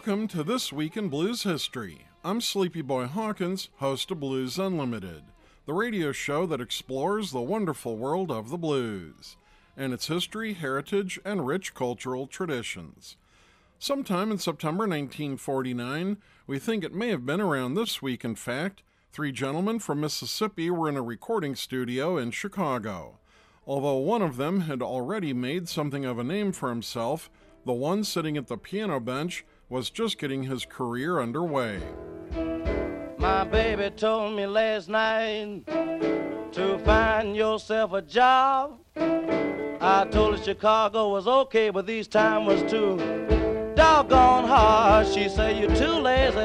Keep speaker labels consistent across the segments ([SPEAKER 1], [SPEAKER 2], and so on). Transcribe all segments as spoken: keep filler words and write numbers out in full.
[SPEAKER 1] Welcome to This Week in Blues History. I'm Sleepy Boy Hawkins, host of Blues Unlimited, the radio show that explores the wonderful world of the blues, and its history, heritage, and rich cultural traditions. Sometime in September nineteen forty-nine, we think it may have been around this week, in fact, three gentlemen from Mississippi were in a recording studio in Chicago. Although one of them had already made something of a name for himself, the one sitting at the piano bench was just getting his career underway.
[SPEAKER 2] My baby told me last night to find yourself a job. I told her Chicago was okay, but these times was too doggone hard. She said, you're too lazy.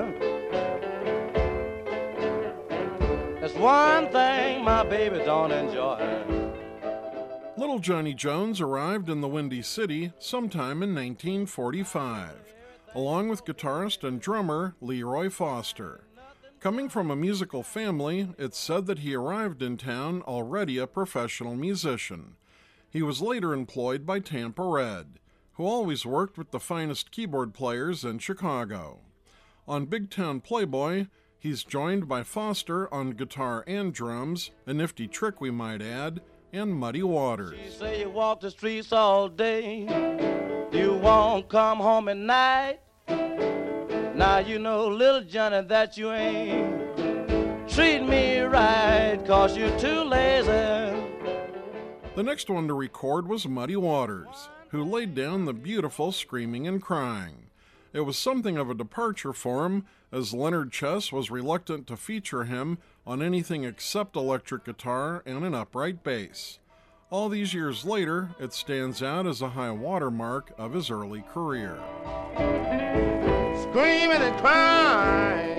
[SPEAKER 2] That's one thing my baby don't enjoy.
[SPEAKER 1] Little Johnny Jones arrived in the Windy City sometime in nineteen forty-five, along with guitarist and drummer Leroy Foster. Coming from a musical family, it's said that he arrived in town already a professional musician. He was later employed by Tampa Red, who always worked with the finest keyboard players in Chicago. On Big Town Playboy, he's joined by Foster on guitar and drums, a nifty trick we might add, and Muddy Waters.
[SPEAKER 2] She say you walk the streets all day, you won't come home at night. Now you know, little Johnny, that you ain't treat me right, cause you're too lazy.
[SPEAKER 1] The next one to record was Muddy Waters, who laid down the beautiful Screaming and Crying. It was something of a departure for him, as Leonard Chess was reluctant to feature him on anything except electric guitar and an upright bass. All these years later, it stands out as a high watermark of his early career.
[SPEAKER 3] Screaming and crying,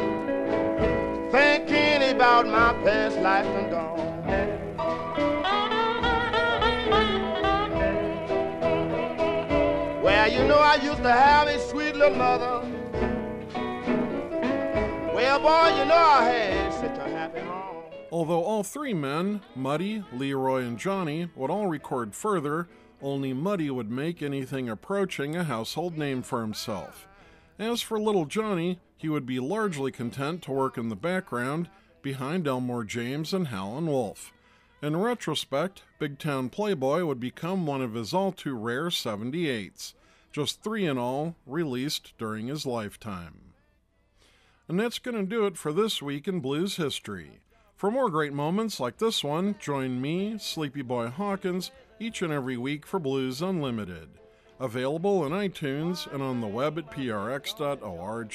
[SPEAKER 3] thinking about my past life and gone. Well, you know I used to have a sweet little mother. Well, boy, you know I had such a happy home.
[SPEAKER 1] Although all three men, Muddy, Leroy, and Johnny, would all record further, only Muddy would make anything approaching a household name for himself. As for little Johnny, he would be largely content to work in the background behind Elmore James and Howlin' Wolf. In retrospect, Big Town Playboy would become one of his all-too-rare seventy-eights, just three in all, released during his lifetime. And that's going to do it for this week in blues history. For more great moments like this one, join me, Sleepy Boy Hawkins, each and every week for Blues Unlimited. Available on iTunes and on the web at p r x dot org.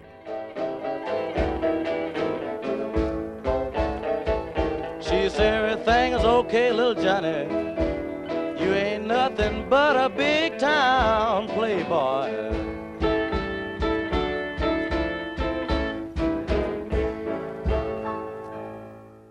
[SPEAKER 2] She said everything is okay, little Johnny. You ain't nothing but a big town playboy.